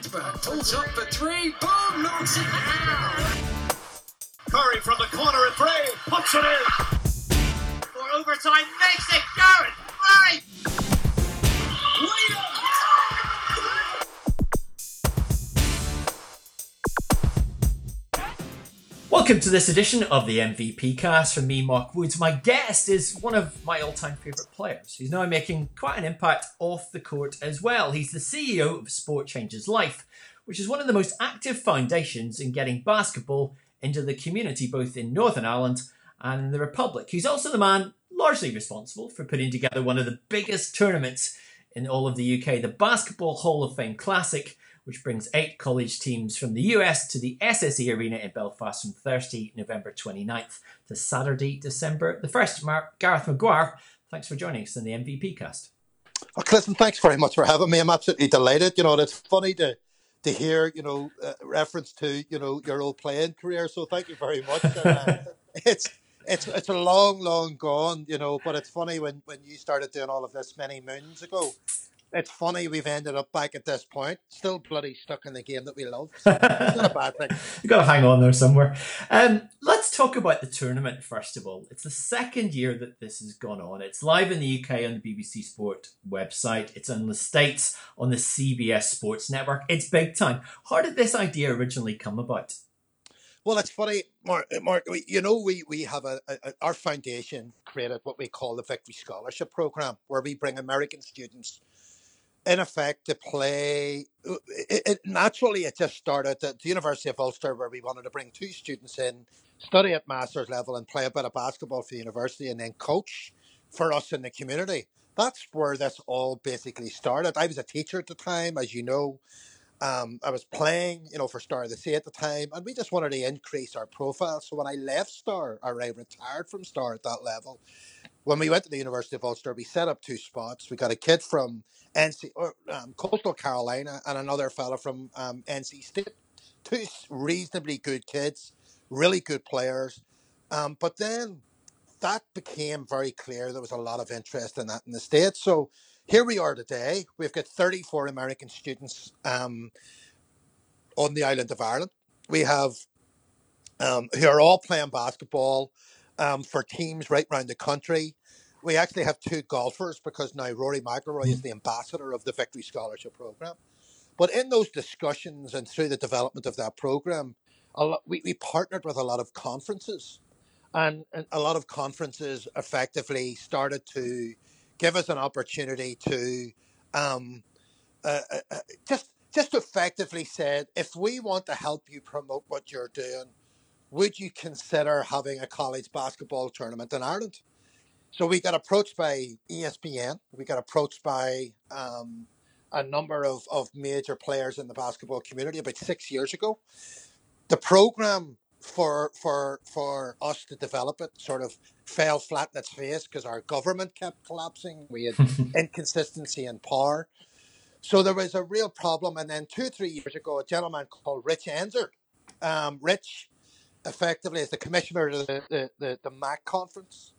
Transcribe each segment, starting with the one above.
Forsberg pulls up for three. Boom! Knocks it down. Curry from the corner at three. Puts it in. For overtime. Makes it. Garrett. Right. Welcome to this edition of the MVP Cast from me, Mark Woods. My guest is one of my all-time favourite players. He's now making quite an impact off the court as well. He's the CEO of Sport Changes Life, which is one of the most active foundations in getting basketball into the community, both in Northern Ireland and in the Republic. He's also the man largely responsible for putting together one of the biggest tournaments in all of the UK, the Basketball Hall of Fame Classic, which brings 8 college teams from the US to the SSE Arena in Belfast from Thursday, November 29th to Saturday, December the 1st. Gareth Maguire, thanks for joining us in the MVP Cast. Oh, listen, thanks very much for having me. I'm absolutely delighted. It's funny to hear, reference to, your old playing career. So thank you very much. It's a long gone, but it's funny when you started doing all of this many moons ago. It's funny we've ended up back at this point, still bloody stuck in the game that we love. So it's not a bad thing. You've got to hang on there somewhere. Let's talk about the tournament first of all. It's the second year that this has gone on. It's live in the UK on the BBC Sport website. It's in the States on the CBS Sports Network. It's big time. How did this idea originally come about? Well, it's funny, Mark. We have our foundation created what we call the Victory Scholarship Program, where we bring American students in effect to play. Naturally, it just started at the University of Ulster, where we wanted to bring 2 students in, study at master's level and play a bit of basketball for the university and then coach for us in the community. That's where this all basically started. I was a teacher at the time, as you know. I was playing, for Star of the Sea at the time, and we just wanted to increase our profile. So when I left Star, or I retired from Star at that level, when we went to the University of Ulster, we set up 2 spots. We got a kid from Coastal Carolina and another fella from NC State. 2 reasonably good kids, really good players. But then that became very clear. There was a lot of interest in that in the States. So here we are today. We've got 34 American students on the island of Ireland. We have who are all playing basketball for teams right around the country. We actually have 2 golfers because now Rory McIlroy is the ambassador of the Victory Scholarship Program. But in those discussions and through the development of that program, we partnered with a lot of conferences. And a lot of conferences effectively started to give us an opportunity to just effectively said, if we want to help you promote what you're doing, would you consider having a college basketball tournament in Ireland? So we got approached by ESPN. We got approached by a number of major players in the basketball community about 6 years ago. The program for us to develop it sort of fell flat in its face because our government kept collapsing. We had inconsistency in power. So there was a real problem. And then 2-3 years ago, a gentleman called Rich Enzer, Rich effectively is the commissioner of the MAC conference.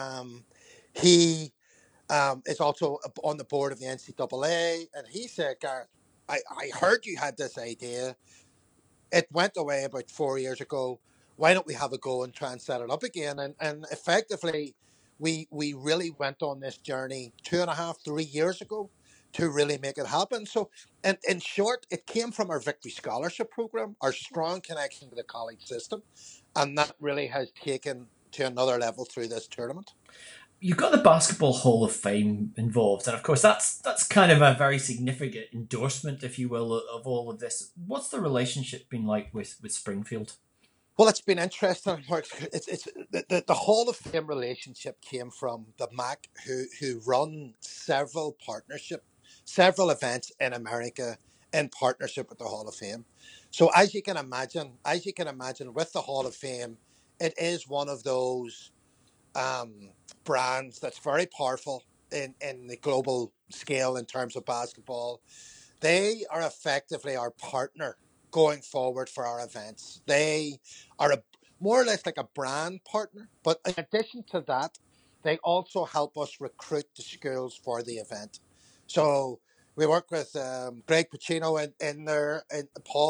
He is also on the board of the NCAA. And he said, Gareth, I heard you had this idea. It went away about 4 years ago. Why don't we have a go and try and set it up again? And effectively, we really went on this journey 2.5-3 years ago to really make it happen. So, and in short, it came from our Victory Scholarship Program, our strong connection to the college system, and that really has taken to another level through this tournament. You've got the Basketball Hall of Fame involved, and of course that's kind of a very significant endorsement, if you will, of all of this. What's the relationship been like with Springfield? Well, it's been interesting, Mark. It's the Hall of Fame relationship came from the MAC, who run several events in America in partnership with the Hall of Fame. So as you can imagine, with the Hall of Fame, it is one of those brands that's very powerful in the global scale in terms of basketball. They are effectively our partner going forward for our events. They are more or less like a brand partner, but in addition to that, they also help us recruit the schools for the event. So We work with Greg Pacino in there, and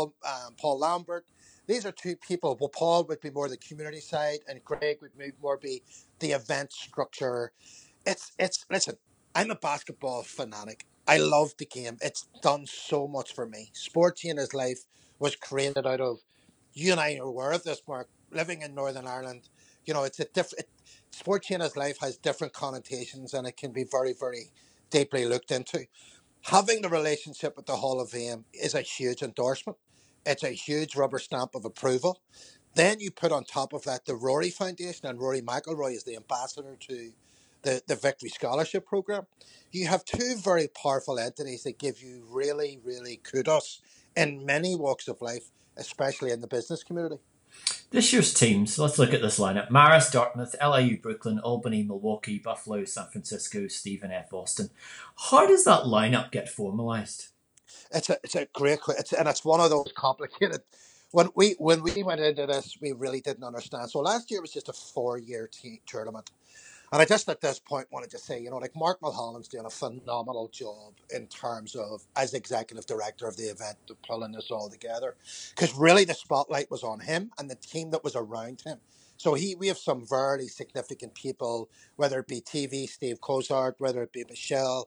Paul Lambert. These are two people. Well, Paul would be more the community side, and Greg would more be the event structure. It's listen. I'm a basketball fanatic. I love the game. It's done so much for me. Sport Changes Life was created out of, you and I are aware of this, Mark. Living in Northern Ireland, it's a different. Sport Changes Life has different connotations, and it can be very, very deeply looked into. Having the relationship with the Hall of Fame is a huge endorsement. It's a huge rubber stamp of approval. Then you put on top of that the Rory Foundation, and Rory McIlroy is the ambassador to the Victory Scholarship Program. You have two very powerful entities that give you really, really kudos in many walks of life, especially in the business community. This year's teams, let's look at this lineup. Marist, Dartmouth, LIU, Brooklyn, Albany, Milwaukee, Buffalo, San Francisco, Stephen F. Austin. How does that lineup get formalised? It's a great question, and it's one of those complicated. When we went into this, we really didn't understand. So last year was just a 4-year tournament. And I just at this point wanted to say, like Mark Mulholland's doing a phenomenal job in terms of, as executive director of the event, of pulling this all together. Because really the spotlight was on him and the team that was around him. So we have some very significant people, whether it be TV, Steve Cozart, whether it be Michelle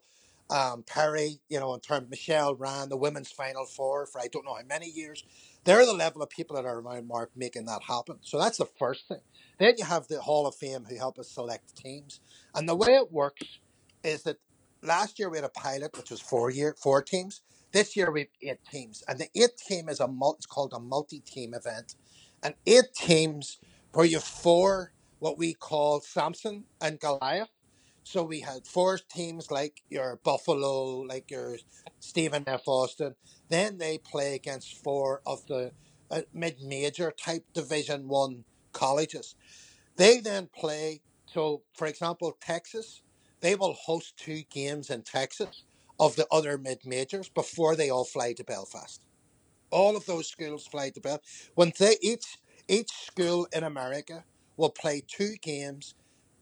Perry, in terms, Michelle ran the women's Final Four for I don't know how many years. They're the level of people that are around Mark making that happen. So that's the first thing. Then you have the Hall of Fame who help us select teams. And the way it works is that last year we had a pilot, which was 4 teams. This year we have 8 teams. And the 8th team is it's called a multi-team event. And 8 teams where you have 4, what we call Samson and Goliath. So we had 4 teams like your Buffalo, like your Stephen F. Austin. Then they play against 4 of the mid-major type Division 1 colleges. They then play, so for example, Texas, they will host 2 games in Texas of the other mid-majors before they all fly to Belfast. All of those schools fly to Belfast. When each school in America will play 2 games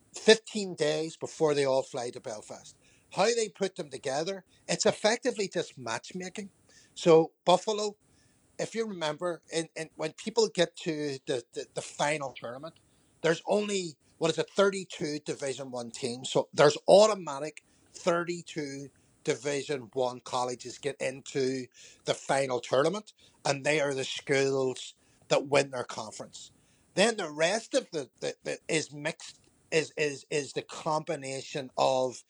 15 days before they all fly to Belfast. How they put them together, it's effectively just matchmaking. So Buffalo, if you remember, when people get to the final tournament, there's only, 32 Division 1 teams. So there's automatic 32 Division 1 colleges get into the final tournament, and they are the schools that win their conference. Then the rest of the is mixed, is the combination of,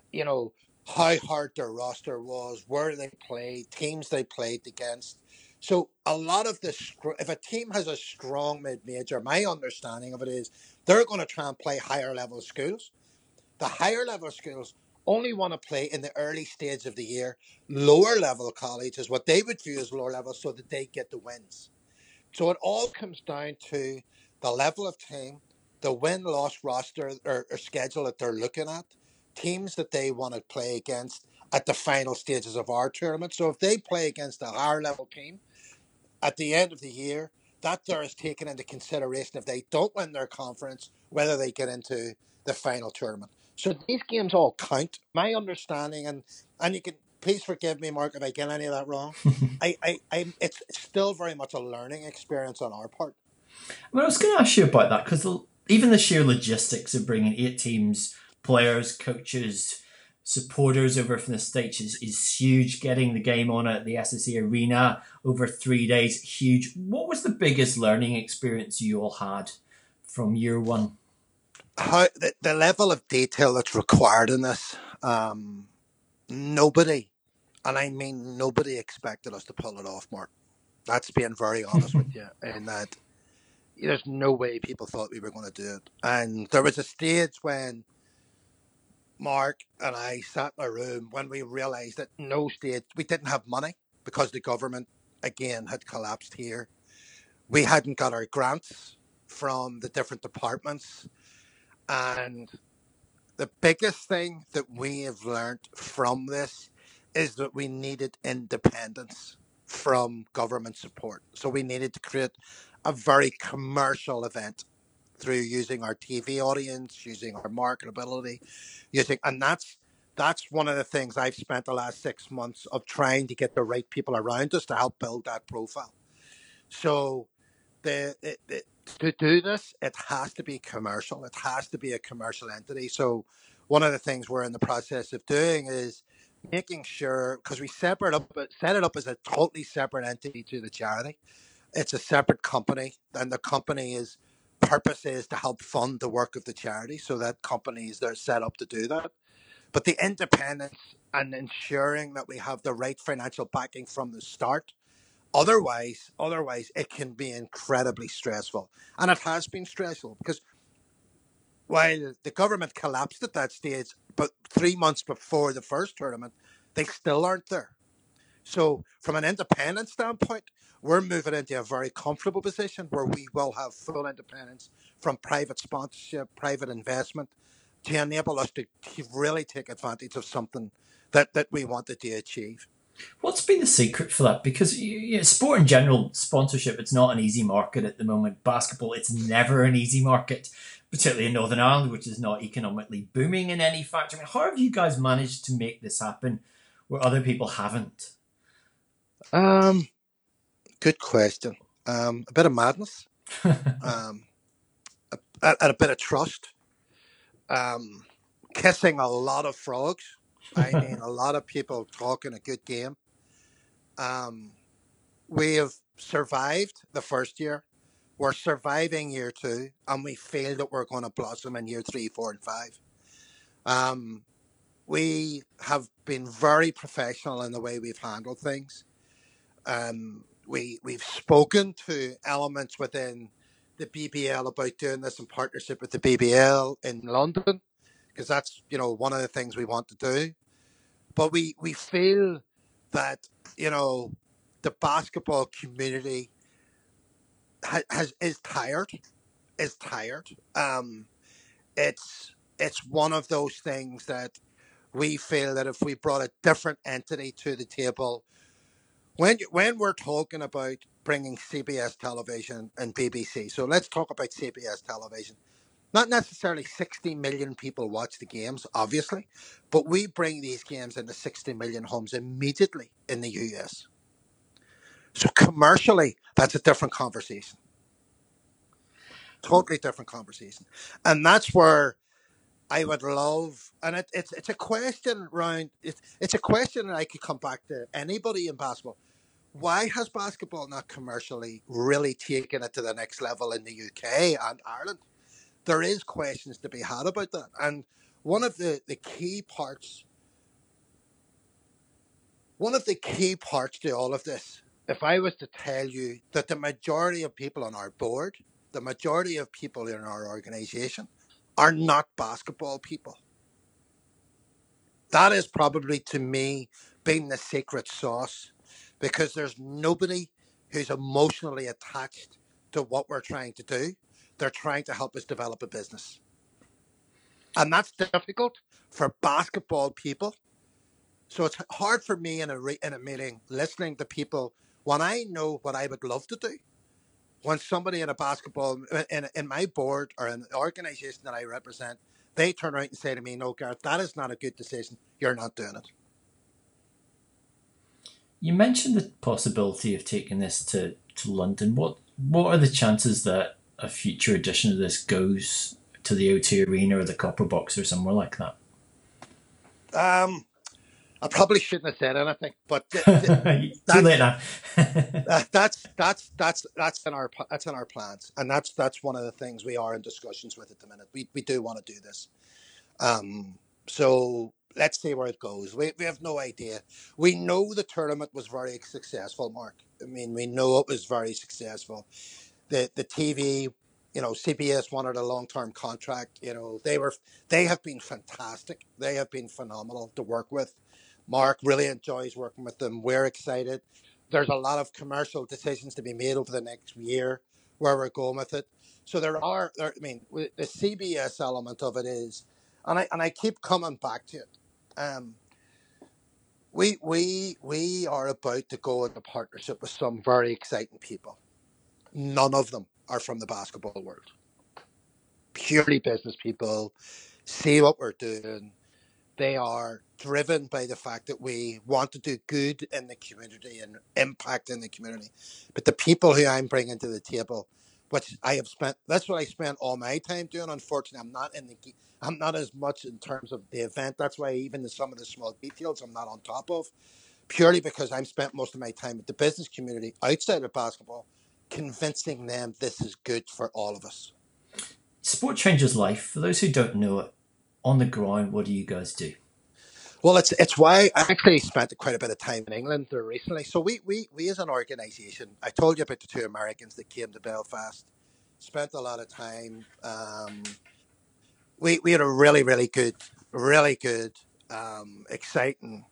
how hard their roster was, where they played, teams they played against. So a lot of if a team has a strong mid-major, my understanding of it is they're going to try and play higher level schools. The higher level schools only want to play in the early stage of the year. Lower level college is what they would view as lower level so that they get the wins. So it all comes down to the level of team, the win-loss roster or schedule that they're looking at, teams that they want to play against at the final stages of our tournament. So if they play against a higher level team at the end of the year, that there is taken into consideration if they don't win their conference, whether they get into the final tournament. So these games all count. My understanding, and you can please forgive me, Mark, if I get any of that wrong. It's still very much a learning experience on our part. I was going to ask you about that because even the sheer logistics of bringing 8 teams, players, coaches, supporters over from the States is huge. Getting the game on at the SSE Arena over 3 days, huge. What was the biggest learning experience you all had from year one? The level of detail that's required in this, nobody, and I mean nobody, expected us to pull it off, Mark. That's being very honest with you, in that there's no way people thought we were going to do it. And there was a stage when Mark and I sat in a room when we realised that we didn't have money because the government, again, had collapsed here. We hadn't got our grants from the different departments. And the biggest thing that we have learned from this is that we needed independence from government support. So we needed to create a very commercial event through using our TV audience, using our marketability, and that's that's one of the things I've spent the last 6 months of trying to get the right people around us to help build that profile. So the to do this, it has to be commercial. It has to be a commercial entity. So one of the things we're in the process of doing is making sure, because we set it up as a totally separate entity to the charity. It's a separate company, and the company's purpose is to help fund the work of the charity. So that companies they're set up to do that. But the independence and ensuring that we have the right financial backing from the start. Otherwise, it can be incredibly stressful, and it has been stressful because while the government collapsed at that stage, but 3 months before the first tournament, they still aren't there. So, from an independent standpoint, we're moving into a very comfortable position where we will have full independence from private sponsorship, private investment, to enable us to really take advantage of something that we wanted to achieve. What's been the secret for that? Because sport in general, sponsorship, it's not an easy market at the moment. Basketball, it's never an easy market, particularly in Northern Ireland, which is not economically booming in any factor. I mean, how have you guys managed to make this happen where other people haven't? Good question. A bit of madness, and a bit of trust. Kissing a lot of frogs. I mean, a lot of people talking a good game. We have survived the first year. We're surviving year two, and we feel that we're going to blossom in year 3, 4, and 5. We have been very professional in the way we've handled things. We've spoken to elements within the BBL about doing this in partnership with the BBL in London, because that's one of the things we want to do. But we feel that the basketball community is tired. It's one of those things that we feel that if we brought a different entity to the table, when we're talking about bringing CBS television and BBC, so let's talk about CBS television. Not necessarily 60 million people watch the games, obviously, but we bring these games into 60 million homes immediately in the US. So commercially, that's a different conversation. Totally different conversation. And that's where I would love, and it's a question around, it's a question that I could come back to anybody in basketball. Why has basketball not commercially really taken it to the next level in the UK and Ireland? There is questions to be had about that. And one of the key parts to all of this, if I was to tell you that the majority of people on our board, the majority of people in our organization are not basketball people. That is probably, to me, being the secret sauce, because there's nobody who's emotionally attached to what we're trying to do. They're trying to help us develop a business. And that's difficult for basketball people. So it's hard for me in a meeting listening to people when I know what I would love to do. When somebody in a basketball, in my board or in the organization that I represent, they turn around and say to me, "No, Gareth, that is not a good decision. You're not doing it." You mentioned the possibility of taking this to London. What are the chances that a future edition of this goes to the O2 Arena or the Copper Box or somewhere like that? I probably shouldn't have said anything, but too late now. that's in our plans, and that's one of the things we are in discussions with at the minute. We do want to do this, so let's see where it goes. We have no idea. We know the tournament was very successful, Mark. I mean, we know it was very successful. The TV, CBS wanted a long-term contract. They have been fantastic. They have been phenomenal to work with. Mark really enjoys working with them. We're excited. There's a lot of commercial decisions to be made over the next year where we're going with it. So the CBS element of it is, and I keep coming back to it. We are about to go into partnership with some very exciting people. None of them are from the basketball world. Purely business people, see what we're doing. They are driven by the fact that we want to do good in the community and impact in the community. But the people who I'm bringing to the table, which I have spent, that's what I spent all my time doing. Unfortunately, I'm not as much in terms of the event. That's why even some of the small details I'm not on top of, purely because I'm spent most of my time with the business community outside of basketball, convincing them this is good for all of us. Sport changes life. For those who don't know it, on the ground, what do you guys do? Well, it's why I actually spent quite a bit of time in England there recently. So we as an organisation, I told you about the two Americans that came to Belfast, spent a lot of time. We had a really good, exciting,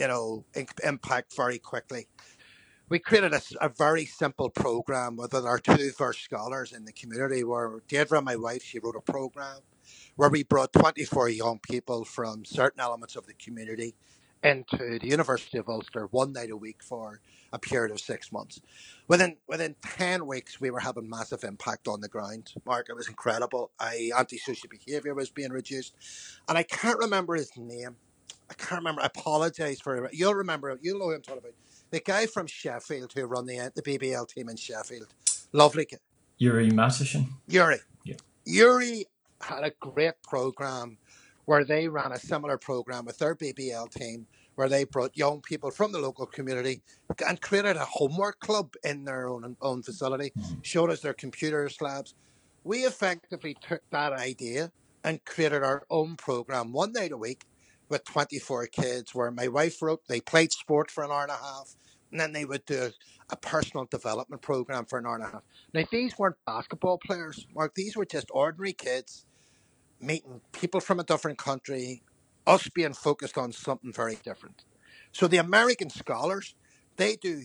impact very quickly. We created a very simple program with our two first scholars in the community where Deirdre, my wife, she wrote a program where we brought 24 young people from certain elements of the community into the University of Ulster 1 night a week for a period of 6 months. Within 10 weeks, we were having massive impact on the ground. Mark, it was incredible. Antisocial behaviour was being reduced. And I can't remember his name. I can't remember. I apologise for it. You'll remember. You'll know who I'm talking about. The guy from Sheffield who run the BBL team in Sheffield. Lovely guy. Yuri Matishin? Yuri. Yeah. Yuri had a great program where they ran a similar program with their BBL team where they brought young people from the local community and created a homework club in their own facility, showed us their computers labs. We effectively took that idea and created our own program 1 night a week with 24 kids where my wife wrote, they played sport for an hour and a half, and then they would do a personal development program for an hour and a half. Now, these weren't basketball players, Mark. These were just ordinary kids meeting people from a different country, us being focused on something very different. So the American scholars, they do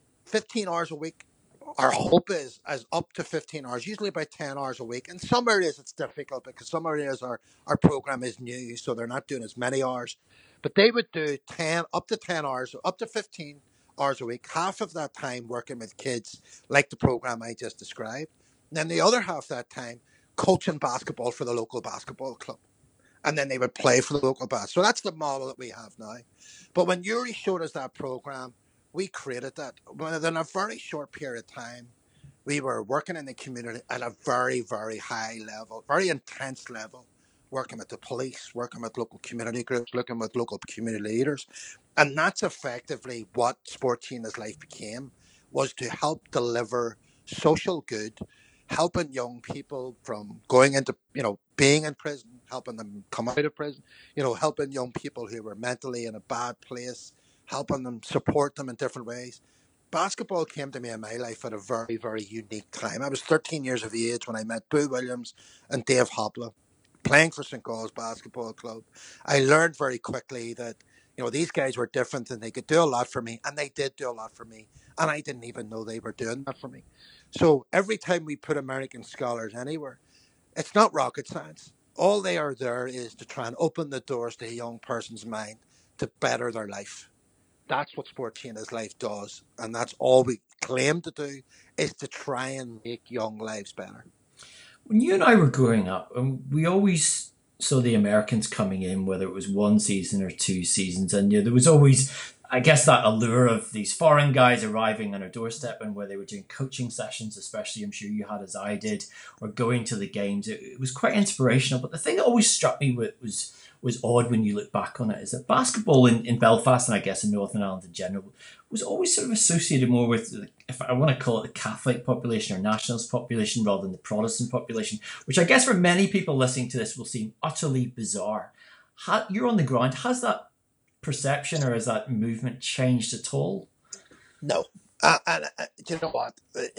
15 hours a week. Our hope is as up to 15 hours, usually about 10 hours a week. In some areas it's difficult because some areas our program is new, so they're not doing as many hours. But they would do 10 up to 10 hours, up to 15 hours a week, half of that time working with kids like the program I just described. And then the other half of that time coaching basketball for the local basketball club. And then they would play for the local bas. So that's the model that we have now. But when Yuri showed us that program, we created that. Within a very short period of time, we were working in the community at a very, very high level, very intense level, working with the police, working with local community groups, working with local community leaders. And that's effectively what Sport Changes Life became, was to help deliver social good, helping young people from going into, being in prison, helping them come out of prison, helping young people who were mentally in a bad place, helping them, support them in different ways. Basketball came to me in my life at a very, very unique time. I was 13 years of age when I met Boo Williams and Dave Hopla playing for St. Gall's Basketball Club. I learned very quickly that, these guys were different and they could do a lot for me, and they did do a lot for me, and I didn't even know they were doing that for me. So every time we put American scholars anywhere, it's not rocket science. All they are there is to try and open the doors to a young person's mind to better their life. That's what Sport Changes Life does, and that's all we claim to do, is to try and make young lives better. When you and I were growing up, we always saw the Americans coming in, whether it was 1 season or 2 seasons, and there was always, I guess, that allure of these foreign guys arriving on our doorstep, and where they were doing coaching sessions, especially I'm sure you had as I did, or going to the games. It was quite inspirational. But the thing that always struck me was odd when you look back on it is that basketball in Belfast, and I guess in Northern Ireland in general, was always sort of associated more with, if I want to call it, the Catholic population or nationalist population rather than the Protestant population, which I guess for many people listening to this will seem utterly bizarre. You're on the ground. Has that perception or has that movement changed at all? No. And do you know what?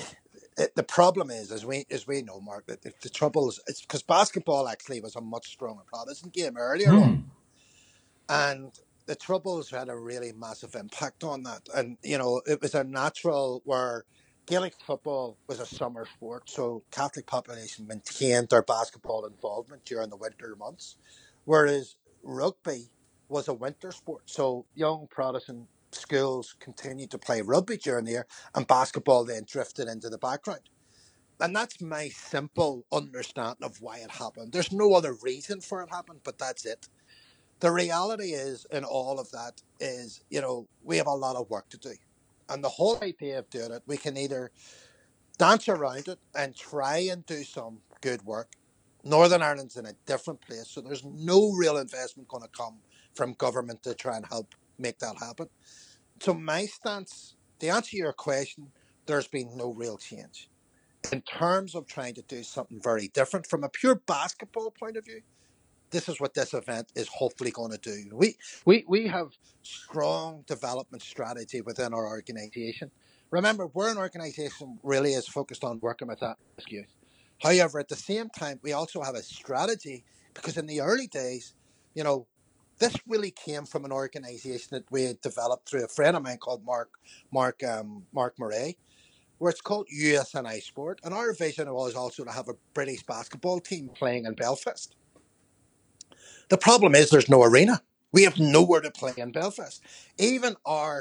The problem is, as we know, Mark, that the trouble is, it's because basketball actually was a much stronger Protestant game earlier on. And the Troubles had a really massive impact on that. And, it was a natural where Gaelic football was a summer sport. So Catholic population maintained their basketball involvement during the winter months, whereas rugby was a winter sport. So young Protestant schools continued to play rugby during the year, and basketball then drifted into the background. And that's my simple understanding of why it happened. There's no other reason for it happened, but that's it. The reality is, in all of that, is, we have a lot of work to do. And the whole idea of doing it, we can either dance around it and try and do some good work. Northern Ireland's in a different place, so there's no real investment going to come from government to try and help make that happen. So my stance, to answer your question, there's been no real change. In terms of trying to do something very different from a pure basketball point of view, this is what this event is hopefully going to do. We have strong development strategy within our organisation. Remember, we're an organisation really is focused on working with at-risk youth. However, at the same time, we also have a strategy because in the early days, this really came from an organisation that we had developed through a friend of mine called Mark Murray, where it's called USNI Sport. And our vision was also to have a British basketball team playing in Belfast. The problem is there's no arena. We have nowhere to play in Belfast. Even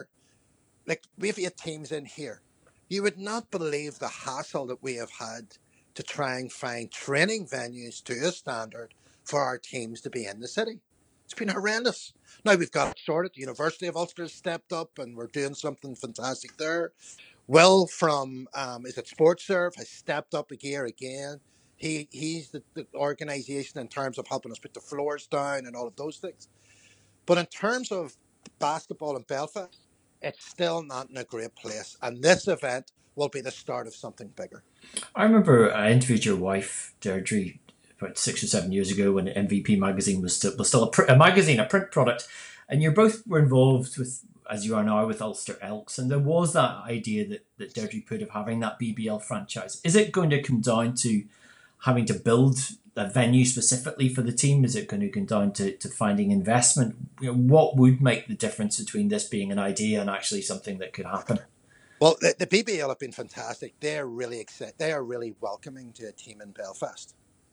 we have 8 teams in here. You would not believe the hassle that we have had to try and find training venues to a standard for our teams to be in the city. It's been horrendous. Now we've got it sorted. The University of Ulster has stepped up and we're doing something fantastic there. Will from SportServe has stepped up a gear again. He's the organisation in terms of helping us put the floors down and all of those things. But in terms of basketball in Belfast, it's still not in a great place. And this event will be the start of something bigger. I remember I interviewed your wife, Deirdre, about 6 or 7 years ago when MVP magazine was still a magazine, a print product. And you both were involved with, as you are now, with Ulster Elks. And there was that idea that Deirdre put of having that BBL franchise. Is it going to come down to having to build a venue specifically for the team? Is it going to come down to finding investment? What would make the difference between this being an idea and actually something that could happen? Well, the BBL have been fantastic. They are really excited. They are really welcoming to a team in Belfast.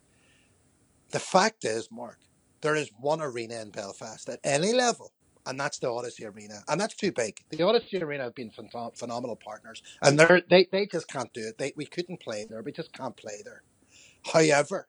The fact is, Mark, there is one arena in Belfast at any level, and that's the Odyssey Arena, and that's too big. The Odyssey Arena have been phenomenal partners, and they just can't do it. We couldn't play there. We just can't play there. However,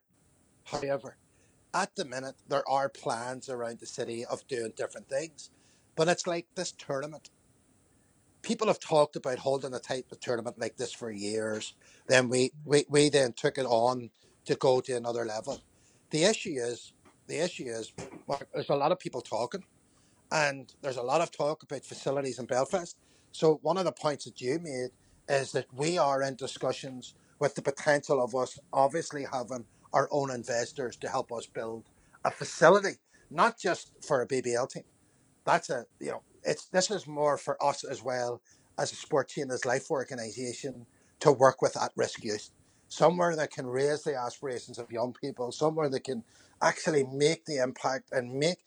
at the minute, there are plans around the city of doing different things. But it's like this tournament. People have talked about holding a type of tournament like this for years. Then we then took it on to go to another level. The issue is, Mark, there's a lot of people talking, and there's a lot of talk about facilities in Belfast. So one of the points that you made is that we are in discussions with the potential of us obviously having our own investors to help us build a facility, not just for a BBL team. This is more for us as well as a Sport Changes Life organisation to work with at-risk youth, somewhere that can raise the aspirations of young people, somewhere that can actually make the impact and make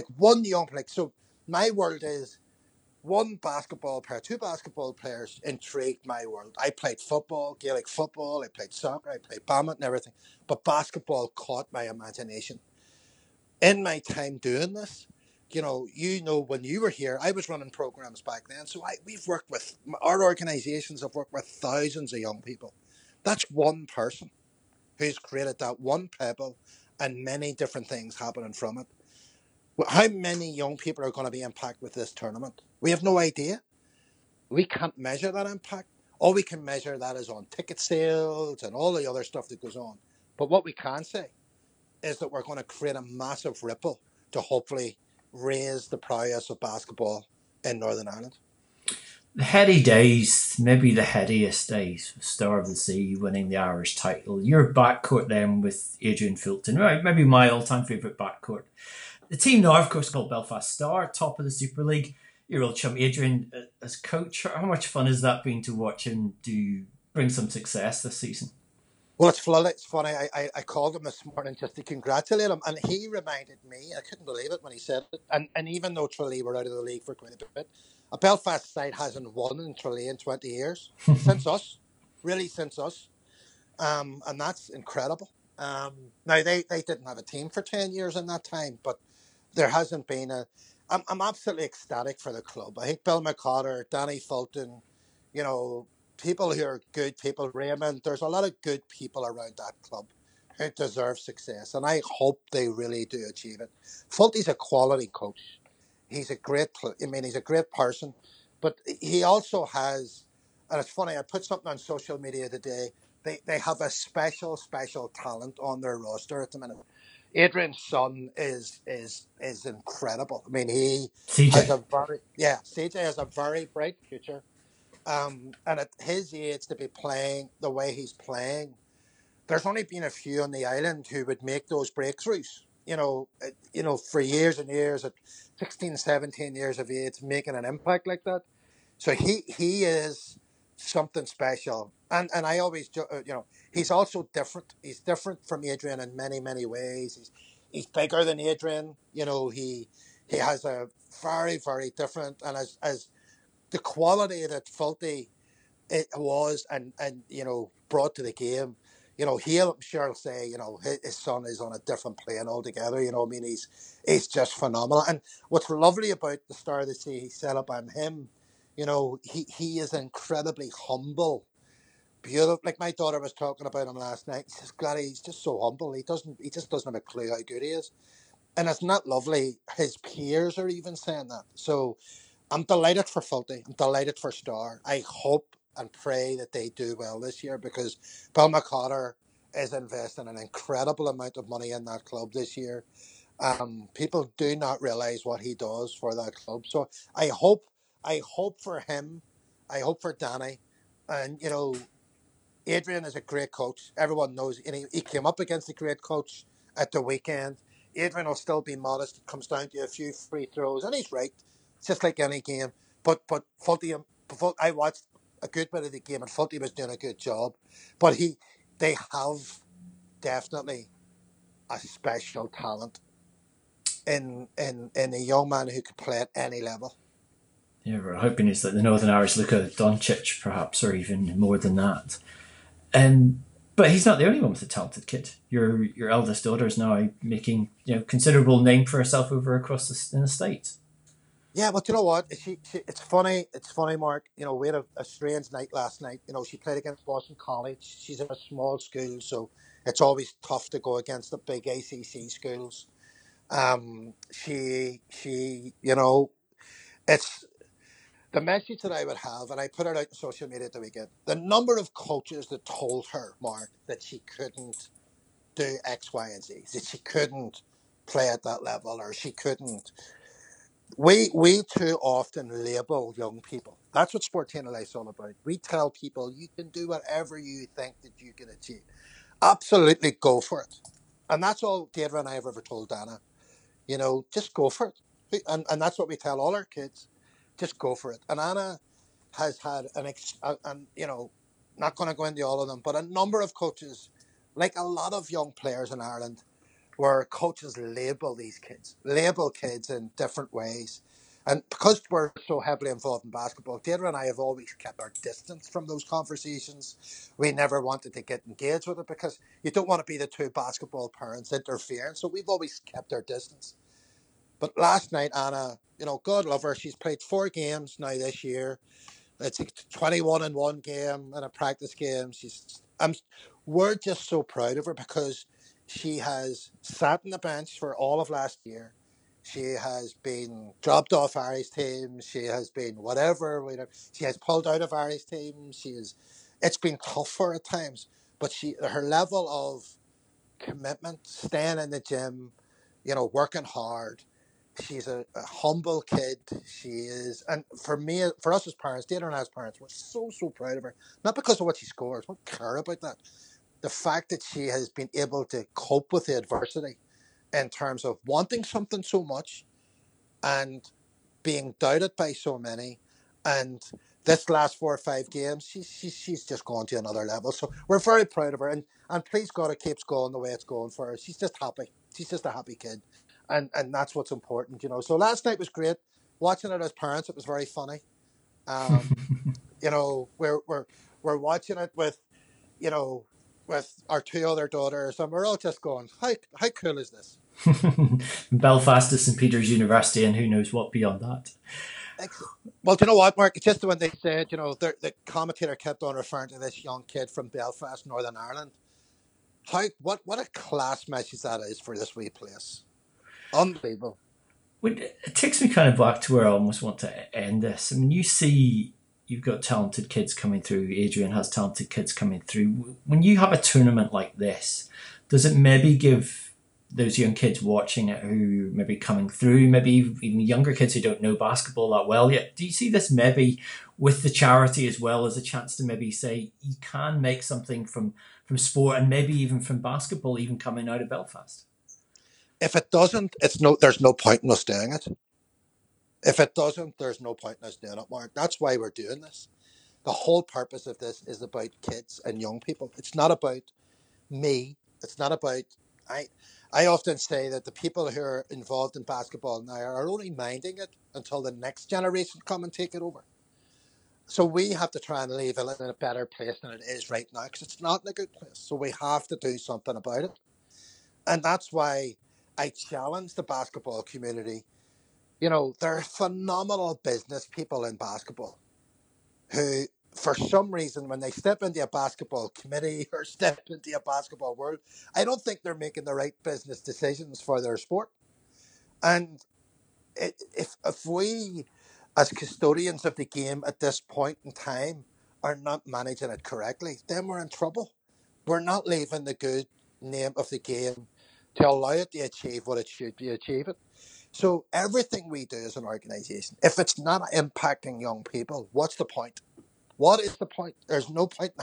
so my world is one basketball player, 2 basketball players intrigued my world. I played football, Gaelic football, I played soccer, I played badminton, everything. But basketball caught my imagination. In my time doing this, when you were here, I was running programs back then. So our organizations have worked with thousands of young people. That's one person who's created that one pebble and many different things happening from it. How many young people are going to be impacted with this tournament? We have no idea. We can't measure that impact. All we can measure that is on ticket sales and all the other stuff that goes on. But what we can say is that we're going to create a massive ripple to hopefully raise the prowess of basketball in Northern Ireland. The heady days, maybe the headiest days, Star of the Sea winning the Irish title. Your backcourt then with Adrian Fulton, right? Maybe my all-time favourite backcourt. The team now, of course, called Belfast Star, top of the Super League. Your old chum Adrian as coach. How much fun has that been to watch him bring some success this season? Well, it's funny. I called him this morning just to congratulate him, and he reminded me, I couldn't believe it when he said it, and even though Tralee were out of the league for quite a bit, a Belfast side hasn't won in Tralee in 20 years, since us, and that's incredible. Now, they didn't have a team for 10 years in that time, but there hasn't been I'm absolutely ecstatic for the club. I think Bill McCotter, Danny Fulton, people who are good people, Raymond, there's a lot of good people around that club. who deserve success, and I hope they really do achieve it. Fulty's a quality coach. He's a great person, but he also has, and it's funny, I put something on social media today. They have a special talent on their roster at the minute. Adrian's son is incredible. I mean, he has CJ. a CJ has a very bright future. And at his age to be playing the way he's playing, there's only been a few on the island who would make those breakthroughs. For years and years at 16, 17 years of age, making an impact like that. So he is something special. And I always, he's also different. He's different from Adrian in many ways. He's bigger than Adrian. He has a very different, and as the quality that Fulty it was and brought to the game. He'll sure say, his son is on a different plane altogether. I mean, he's just phenomenal. And what's lovely about the Star of the Sea setup and him, he is incredibly humble, beautiful. Like my daughter was talking about him last night. She says, "Gladys, he's just so humble. He just doesn't have a clue how good he is." And it's not lovely. His peers are even saying that. So I'm delighted for Fulty. I'm delighted for Star. I hope and pray that they do well this year because Bill McCotter is investing an incredible amount of money in that club this year. People do not realise what he does for that club. So I hope for him. I hope for Danny. And, Adrian is a great coach. Everyone knows he came up against a great coach at the weekend. Adrian will still be modest. It comes down to a few free throws, and he's right. It's just like any game. But Fulty, I watched a good bit of the game, and Fulty was doing a good job. But they have definitely a special talent in a young man who could play at any level. Yeah, we're hoping he's like the Northern Irish Luka Doncic, perhaps, or even more than that. But he's not the only one with a talented kid. Your eldest daughter is now making considerable name for herself over across in the States. Yeah, but you know what? It's funny. It's funny, Mark. We had a strange night last night. She played against Boston College. She's in a small school, so it's always tough to go against the big ACC schools. It's the message that I would have, and I put it out on social media at the weekend. The number of coaches that told her, Mark, that she couldn't do X, Y, and Z, that she couldn't play at that level, or she couldn't. We too often label young people. That's what Sportainna Life's all about. We tell people you can do whatever you think that you can achieve. Absolutely go for it. And that's all Deirdre and I have ever told Dana. Just go for it. And that's what we tell all our kids. Just go for it. And Anna has had not going to go into all of them, but a number of coaches, like a lot of young players in Ireland, where coaches label kids in different ways. And because we're so heavily involved in basketball, Deirdre and I have always kept our distance from those conversations. We never wanted to get engaged with it because you don't want to be the two basketball parents interfering. So we've always kept our distance. But last night, Anna, God love her, she's played 4 games now this year. It's a 21 in one game and a practice game. We're just so proud of her because she has sat on the bench for all of last year. She has been dropped off Irish teams. She has been whatever. She has pulled out of Irish teams. It's been tough for her at times. But her level of commitment, staying in the gym, working hard. She's a humble kid. She is, and for us as parents, Deirdre and I as parents, we're so proud of her. Not because of what she scores. We don't care about that. The fact that she has been able to cope with the adversity in terms of wanting something so much and being doubted by so many. And this last 4 or 5 games, she's just gone to another level. So we're very proud of her. And please God, it keeps going the way it's going for her. She's just happy. She's just a happy kid. And that's what's important, So last night was great. Watching it as parents, it was very funny. We're watching it with our 2 other daughters, and we're all just going, how cool is this? Belfast to St. Peter's University, and who knows what beyond that. Well, do you know what, Mark? It's just when they said, the commentator kept on referring to this young kid from Belfast, Northern Ireland. what a class message that is for this wee place. Unbelievable. It takes me kind of back to where I almost want to end this. I mean, you see, you've got talented kids coming through. Adrian has talented kids coming through. When you have a tournament like this, does it maybe give those young kids watching it who maybe coming through, maybe even younger kids who don't know basketball that well yet, do you see this maybe with the charity as well as a chance to maybe say you can make something from sport and maybe even from basketball even coming out of Belfast? If it doesn't, there's no point in us doing it. If it doesn't, there's no point in us doing it, Mark. That's why we're doing this. The whole purpose of this is about kids and young people. It's not about me. It's not about... I often say that the people who are involved in basketball now are only minding it until the next generation come and take it over. So we have to try and leave it in a better place than it is right now, because it's not in a good place. So we have to do something about it. And that's why I challenge the basketball community. You know, there are phenomenal business people in basketball who, for some reason, when they step into a basketball committee or step into a basketball world, I don't think they're making the right business decisions for their sport. And if we, as custodians of the game at this point in time, are not managing it correctly, then we're in trouble. We're not leaving the good name of the game to allow it to achieve what it should be achieving. So everything we do as an organisation, if it's not impacting young people, what's the point? What is the point? There's no point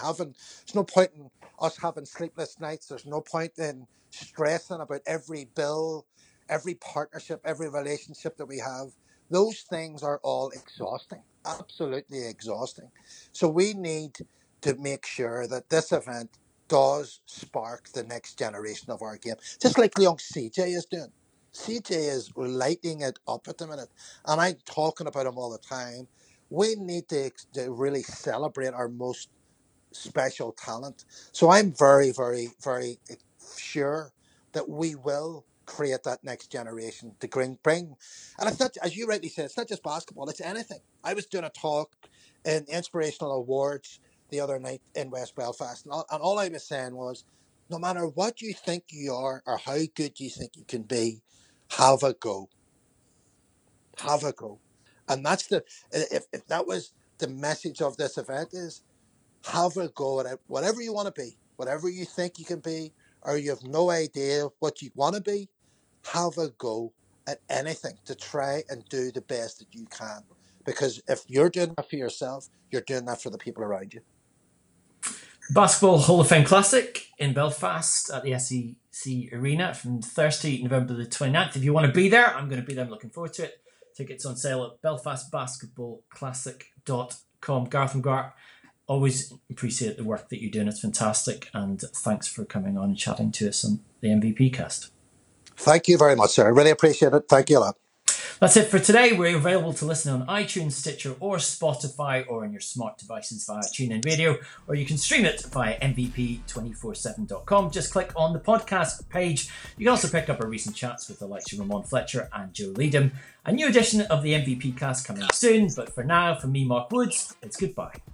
in us having sleepless nights. There's no point in stressing about every bill, every partnership, every relationship that we have. Those things are all exhausting, absolutely exhausting. So we need to make sure that this event does spark the next generation of our game, just like young CJ is doing. CJ is lighting it up at the minute, and I'm talking about him all the time. We need to really celebrate our most special talent. So I'm very, very, very sure that we will create that next generation to bring. And it's not, as you rightly said, it's not just basketball, it's anything. I was doing a talk in Inspirational Awards the other night in West Belfast, and all I was saying was, no matter what you think you are or how good you think you can be, have a go. Have a go. And that's if that was the message of this event, is have a go at whatever you want to be, whatever you think you can be, or you have no idea what you want to be, have a go at anything to try and do the best that you can. Because if you're doing that for yourself, you're doing that for the people around you. Basketball Hall of Fame Classic in Belfast at the SEC Arena from Thursday, November the 29th. If you want to be there, I'm going to be there. I'm looking forward to it. Tickets on sale at belfastbasketballclassic.com. Gareth McGuire, always appreciate the work that you're doing. It's fantastic. And thanks for coming on and chatting to us on the MVP cast. Thank you very much, sir. I really appreciate it. Thank you a lot. That's it for today. We're available to listen on iTunes, Stitcher or Spotify, or on your smart devices via TuneIn Radio, or you can stream it via MVP247.com. Just click on the podcast page. You can also pick up our recent chats with the likes of Ramon Fletcher and Joe Leadham. A new edition of the MVP cast coming soon, but for now, from me, Mark Woods, it's goodbye.